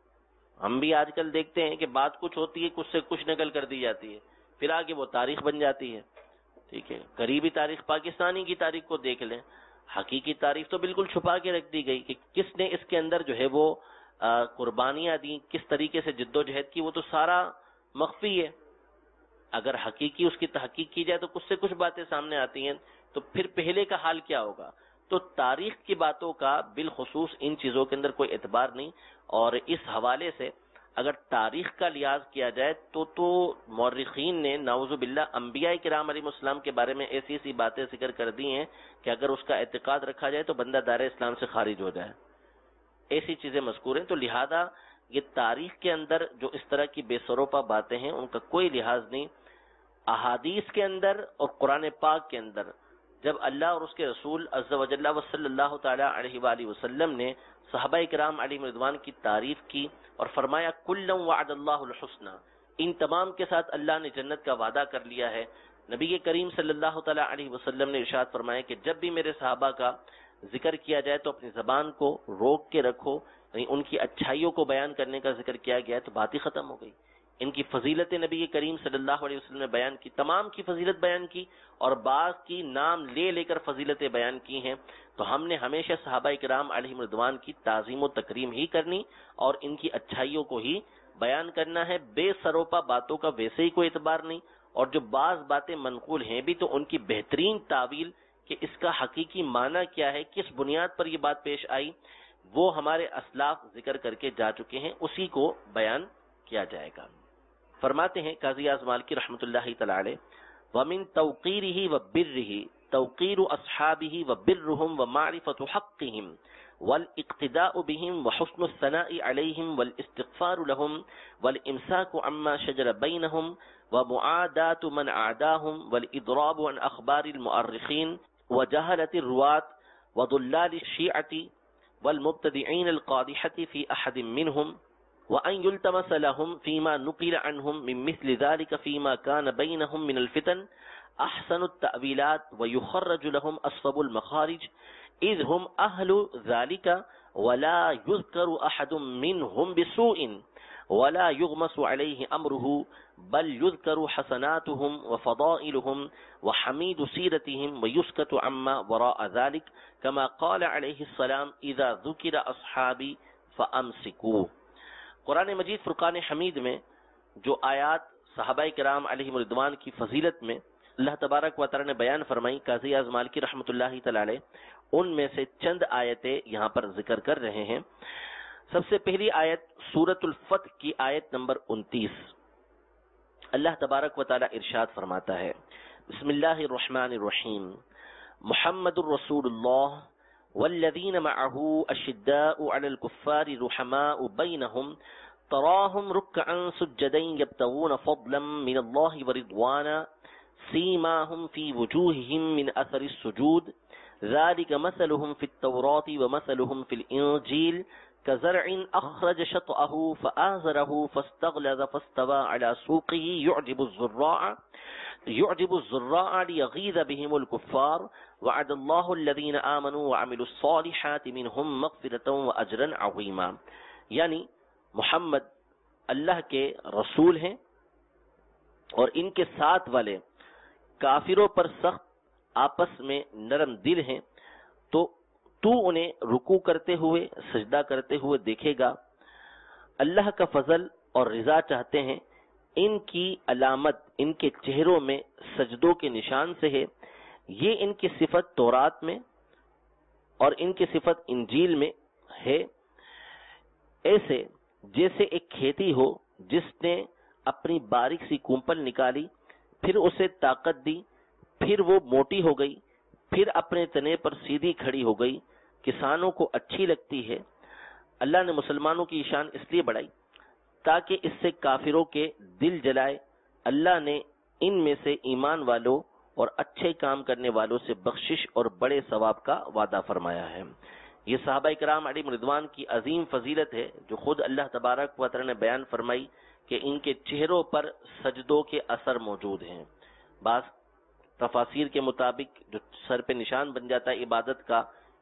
ہم بھی آج کل دیکھتے ہیں کہ بات کچھ ہوتی ہے، کچھ سے کچھ نقل کر دی جاتی ہے، پھر آگے وہ تاریخ بن جاتی ہے. ٹھیک ہے، قریبی تاریخ پاکستانی کی تاریخ کو دیکھ لیں، حقیقی تاریخ تو بالکل چھپا کے رکھ دی گئی کہ کس نے اس کے اندر جو ہے وہ قربانیاں دیں، کس طریقے سے جد و جہد کی، وہ تو سارا مخفی ہے. اگر حقیقی اس کی تحقیق کی جائے تو کچھ سے کچھ باتیں سامنے آتی ہیں، تو پھر پہلے کا حال کیا ہوگا. تو تاریخ کی باتوں کا بالخصوص ان چیزوں کے اندر کوئی اعتبار نہیں. اور اس حوالے سے اگر تاریخ کا لحاظ کیا جائے تو مورخین نے نعوذ باللہ انبیاء کرام علیہ السلام کے بارے میں ایسی ایسی باتیں ذکر کر دی ہیں کہ اگر اس کا اعتقاد رکھا جائے تو بندہ دائرہ اسلام سے خارج ہو جائے. ایسی چیزیں مذکور ہیں. تو لہذا یہ تاریخ کے اندر جو اس طرح کی بے سروپا باتیں ہیں ان کا کوئی لحاظ نہیں. احادیث کے اندر اور قرآن پاک کے اندر جب اللہ اور اس کے رسول عز و جل و صلی اللہ تعالی علیہ وآلہ وسلم نے صحابہ کرام علیہم رضوان کی تعریف کی اور فرمایا کلا وعد اللہ الحسنى، ان تمام کے ساتھ اللہ نے جنت کا وعدہ کر لیا ہے. نبی کریم صلی اللہ تعالی علیہ وسلم نے ارشاد فرمایا کہ جب بھی میرے صحابہ کا ذکر کیا جائے تو اپنی زبان کو روک کے رکھو، یعنی ان کی اچھائیوں کو بیان کرنے کا ذکر کیا گیا ہے تو بات ہی ختم ہو گئی. ان کی فضیلت نبی کریم صلی اللہ علیہ وسلم نے بیان کی، تمام کی فضیلت بیان کی اور بعض کی نام لے لے کر فضیلتیں بیان کی ہیں. تو ہم نے ہمیشہ صحابہ کرام علیہم رضوان کی تعظیم و تکریم ہی کرنی اور ان کی اچھائیوں کو ہی بیان کرنا ہے. بے سروپا باتوں کا ویسے ہی کوئی اعتبار نہیں، اور جو بعض باتیں منقول ہیں بھی تو ان کی بہترین تعویل کہ اس کا حقیقی معنی کیا ہے، کس بنیاد پر یہ بات پیش آئی، وہ ہمارے اسلاف ذکر کر کے جا چکے ہیں، اسی کو بیان کیا جائے گا. فرماتے ہیں قاضی اعظم مالکی رحمۃ اللہ تعالی علیہ ومن توقیرہ وبرہ توقیر اصحابہ وبرہم ومعرفۃ حقہم والاقتداء بهم وحسن الثناء عليهم والاستغفار لهم والامساك عما شجر بينهم ومعاداة من عاداهم والاضراب عن اخبار المؤرخين وجهلة الرواة وضلال الشيعة والمبتدعين القادحة في احد منهم وأن يلتمس لهم فيما نقل عنهم من مثل ذلك فيما كان بينهم من الفتن أحسن التأويلات ويخرج لهم أصوب المخارج إذ هم أهل ذلك ولا يذكر أحد منهم بسوء ولا يغمس عليه أمره بل يذكر حسناتهم وفضائلهم وحميد سيرتهم ويسكت عما وراء ذلك كما قال عليه السلام إذا ذكر أصحابي فأمسكوا. قرآن مجید فرقان حمید میں جو آیات صحابہ کرام علیہم رضوان کی فضیلت میں اللہ تبارک و تعالی نے بیان فرمائی، قاضی اعظم مالکی رحمۃ اللہ تعالی علیہ ان میں سے چند آیتیں یہاں پر ذکر کر رہے ہیں. سب سے پہلی آیت سورۃ الفتح کی آیت نمبر 29. اللہ تبارک و تعالی ارشاد فرماتا ہے بسم اللہ الرحمن الرحیم محمد الرسول اللہ والذین معه اشداء علی الکفار رحماء بینہم تراہم رکعا سجدا یبتغون فضلا من اللہ ورضوانا سیماہم فی وجوہہم من اثر السجود ذلک مثلہم فی التوراة ومثلہم فی الانجیل كزرع اخرج شطأه فآزره فاستغلظ فاستوى على سوقه يعجب الزراع ليغيظ بهم الكفار وعد الله الذين آمنوا وعملوا الصالحات منهم مغفرة وأجرا عظيما. یعنی محمد اللہ کے رسول ہیں اور ان کے ساتھ والے کافروں پر سخت آپس میں نرم دل ہیں، تو انہیں رکوع کرتے ہوئے سجدہ کرتے ہوئے دیکھے گا. اللہ کا فضل اور رضا چاہتے ہیں، ان کی علامت ان کے چہروں میں سجدوں کے نشان سے ہے. یہ ان کی صفت تورات میں اور ان کی صفت انجیل میں ہے. ایسے جیسے ایک کھیتی ہو جس نے اپنی باریک سی کونپل نکالی، پھر اسے طاقت دی، پھر وہ موٹی ہو گئی، پھر اپنے تنے پر سیدھی کھڑی ہو گئی، کسانوں کو اچھی لگتی ہے. اللہ نے مسلمانوں کی شان اس لیے بڑھائی تاکہ اس سے کافروں کے دل جلائے. اللہ نے ان میں سے ایمان والوں اور اچھے کام کرنے والوں سے بخشش اور بڑے ثواب کا وعدہ فرمایا ہے. یہ صحابہ کرام علیہم رضوان کی عظیم فضیلت ہے جو خود اللہ تبارک و تعالی نے بیان فرمائی کہ ان کے چہروں پر سجدوں کے اثر موجود ہیں. بعض تفاسیر کے مطابق جو سر پہ نشان بن جاتا ہے عبادت کا،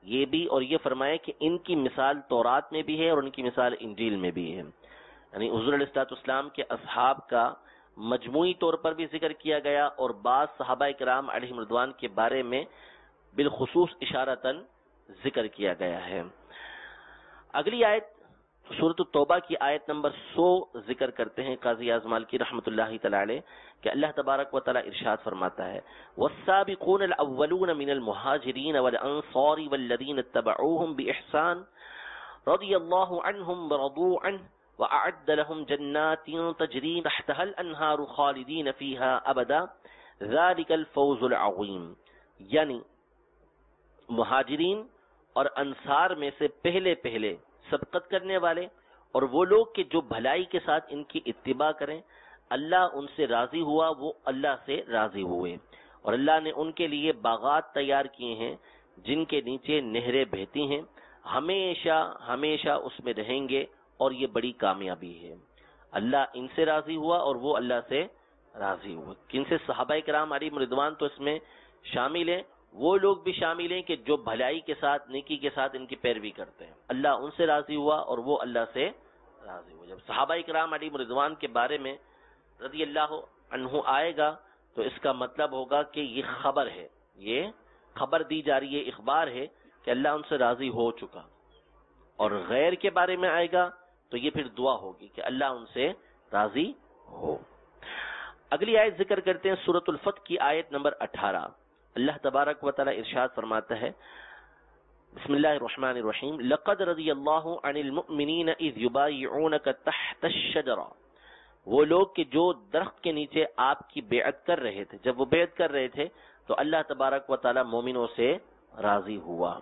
یہ بھی اور یہ فرمایا کہ ان کی مثال تورات میں بھی ہے اور ان کی مثال انجیل میں بھی ہے. یعنی حضور علیہ الصلوۃ والسلام کے اصحاب کا مجموعی طور پر بھی ذکر کیا گیا اور بعض صحابہ کرام علیہم رضوان کے بارے میں بالخصوص اشارتاً ذکر کیا گیا ہے. اگلی آیت سورۃ التوبہ کی آیت نمبر 100 ذکر کرتے ہیں قاضی اعظم مالکی رحمۃ اللہ تعالی علیہ کہ اللہ تبارک و تعالی ارشاد فرماتا ہے والسابقون الاولون من المہاجرین والانصار والذین اتبعوهم بإحسان رضی اللہ عنہم ورضوا عنہ وأعد لهم جنات تجري تحتها الأنهار خالدين فيها أبدا ذلك الفوز العظيم. یعنی مہاجرین اور انصار میں سے پہلے سبقت کرنے والے اور وہ لوگ کہ جو بھلائی کے ساتھ ان کی اتباع کریں، اللہ ان سے راضی ہوا، وہ اللہ سے راضی ہوئے، اور اللہ نے ان کے لیے باغات تیار کیے ہیں جن کے نیچے نہریں بہتی ہیں، ہمیشہ ہمیشہ اس میں رہیں گے، اور یہ بڑی کامیابی ہے. اللہ ان سے راضی ہوا اور وہ اللہ سے راضی ہوئے. کن سے؟ صحابہ کرام علیہم رضوان تو اس میں شامل ہیں، وہ لوگ بھی شامل ہیں کہ جو بھلائی کے ساتھ نیکی کے ساتھ ان کی پیروی کرتے ہیں. اللہ ان سے راضی ہوا اور وہ اللہ سے راضی ہوئے. جب صحابہ کرام علیہم رضوان کے بارے میں رضی اللہ عنہ آئے گا تو اس کا مطلب ہوگا کہ یہ خبر ہے، یہ خبر دی جا رہی ہے، اخبار ہے کہ اللہ ان سے راضی ہو چکا. اور غیر کے بارے میں آئے گا تو یہ پھر دعا ہوگی کہ اللہ ان سے راضی ہو. اگلی آیت ذکر کرتے ہیں سورۃ الفتح کی آیت نمبر 18. اللہ تبارک و تعالی ارشاد فرماتا ہے بسم اللہ الرحمن الرحیم لقد رضی اللہ عن المؤمنین اذ یبایعونک تحت الشجرہ. وہ لوگ کہ جو درخت کے نیچے آپ کی بیعت کر رہے تھے، جب وہ بیعت کر رہے تھے تو اللہ تبارک و تعالی مومنوں سے راضی ہوا.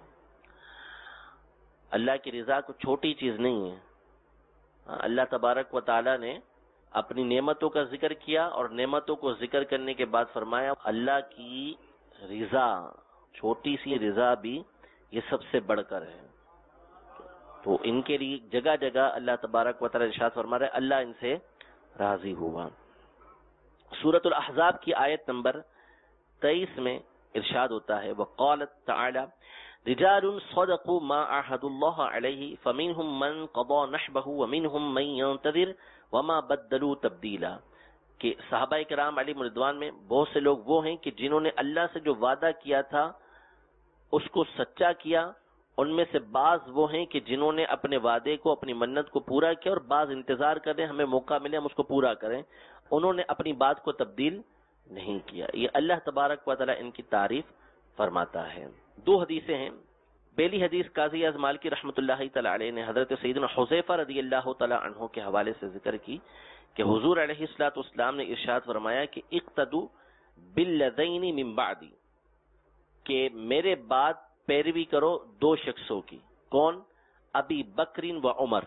اللہ کی رضا کو چھوٹی چیز نہیں ہے. اللہ تبارک و تعالی نے اپنی نعمتوں کا ذکر کیا اور نعمتوں کو ذکر کرنے کے بعد فرمایا اللہ کی رضا، چھوٹی سی رضا بھی یہ سب سے بڑھ کر ہے. تو ان کے لیے جگہ جگہ اللہ تبارک و تعالی ارشاد فرما رہا ہے اللہ ان سے راضی ہوا. سورۃ الاحزاب کی آیت نمبر 23 میں ارشاد ہوتا ہے وقالت تعالی رجال صدقوا ما عاهدوا الله عليه فمنهم من قضى نحبه ومنهم من ينتظر وما بدلوا تبديلا. کہ صحابہ کرام علیہم رضوان میں بہت سے لوگ وہ ہیں کہ جنہوں نے اللہ سے جو وعدہ کیا تھا اس کو سچا کیا. ان میں سے بعض وہ ہیں کہ جنہوں نے اپنے وعدے کو، اپنی منت کو پورا کیا، اور بعض انتظار کر رہے ہیں ہمیں موقع ملے ہم اس کو پورا کریں. انہوں نے اپنی بات کو تبدیل نہیں کیا. یہ اللہ تبارک و تعالی ان کی تعریف فرماتا ہے. دو حدیثیں ہیں. پہلی حدیث قاضی اعظم مالکی رحمۃ اللہ تعالی علیہ نے حضرت سیدنا حذیفہ رضی اللہ تعالی عنہ کے حوالے سے ذکر کی کہ حضور علیہ الصلوۃ والسلام نے ارشاد فرمایا کہ اقتدوا بالذین من بعدی، کہ میرے بعد پیروی کرو دو شخصوں کی. کون؟ ابی بکر و عمر،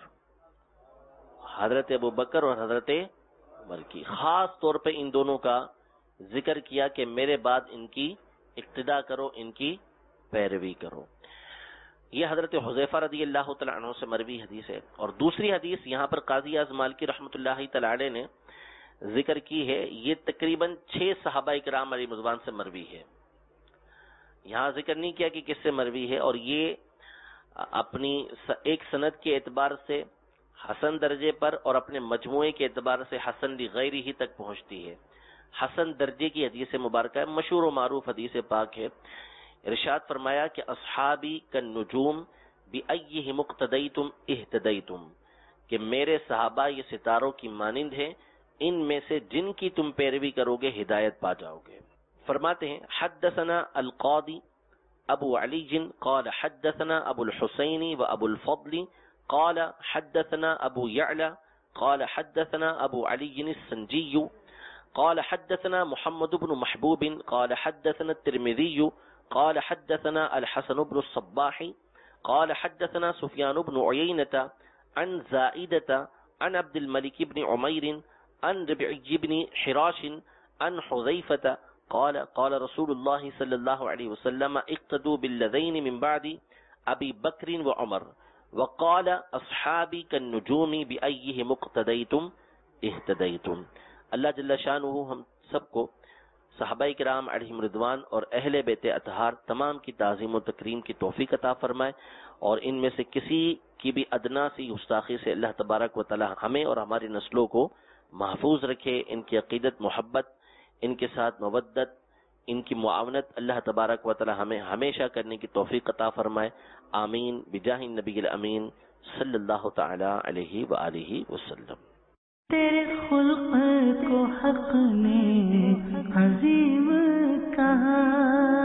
حضرت ابو بکر اور حضرت عمر کی. خاص طور پہ ان دونوں کا ذکر کیا کہ میرے بعد ان کی اقتدا کرو، ان کی پیروی کرو. یہ حضرت حذیفہ رضی اللہ تعالی عنہ سے مروی حدیث ہے. اور دوسری حدیث یہاں پر قاضی اعظم مالکی رحمۃ اللہ تعالی علیہ نے ذکر کی ہے. یہ تقریباً 6 صحابہ کرام علیہ رضوان سے مروی ہے. یہاں ذکر نہیں کیا کہ کس سے مروی ہے، اور یہ اپنی ایک سند کے اعتبار سے حسن درجے پر اور اپنے مجموعے کے اعتبار سے حسن لغیرہ ہی تک پہنچتی ہے. حسن درجے کی حدیث مبارکہ ہے، مشہور و معروف حدیث پاک ہے. ارشاد فرمایا کہ اصحابی کالنجوم بأیہم اقتدیتم اہتدیتم، کہ میرے صحابہ یہ ستاروں کی مانند ہیں، ان میں سے جن کی تم پیروی کرو گے ہدایت پا جاؤ گے. فرماتے ہیں حدثنا القاضی ابو علی قال حدثنا ابو الحسین و ابو الفضل قال حدثنا ابو یعلا قال حدثنا ابو علی السنجی قال حدثنا محمد بن محبوب قال حدثنا الترمذی قال حدثنا الحسن بن الصباح قال حدثنا سفيان بن عيينة عن زائدة عن عبد الملك بن عمير عن ربعي بن حراش عن حذيفة قال قال رسول الله صلى الله عليه وسلم اقتدوا بالذين من بعد أبي بكر وعمر وقال أصحابي كالنجوم بأيهم اقتديتم اهتديتم. اللہ جل شانہ ہم سب کو صحابہ کرام علیہم رضوان اور اہل بیت اطہار تمام کی تعظیم و تکریم کی توفیق عطا فرمائے، اور ان میں سے کسی کی بھی ادنا سی گستاخی سے اللہ تبارک و تعالی ہمیں اور ہماری نسلوں کو محفوظ رکھے۔ ان کی عقیدت، محبت، ان کے ساتھ مودت، ان کی معاونت اللہ تبارک و تعالی ہمیں ہمیشہ کرنے کی توفیق عطا فرمائے، آمین بجاہ النبی الامین صلی اللہ تعالی علیہ وآلہ وسلم۔ تیرے خلق کو حق نے عظیم کہا،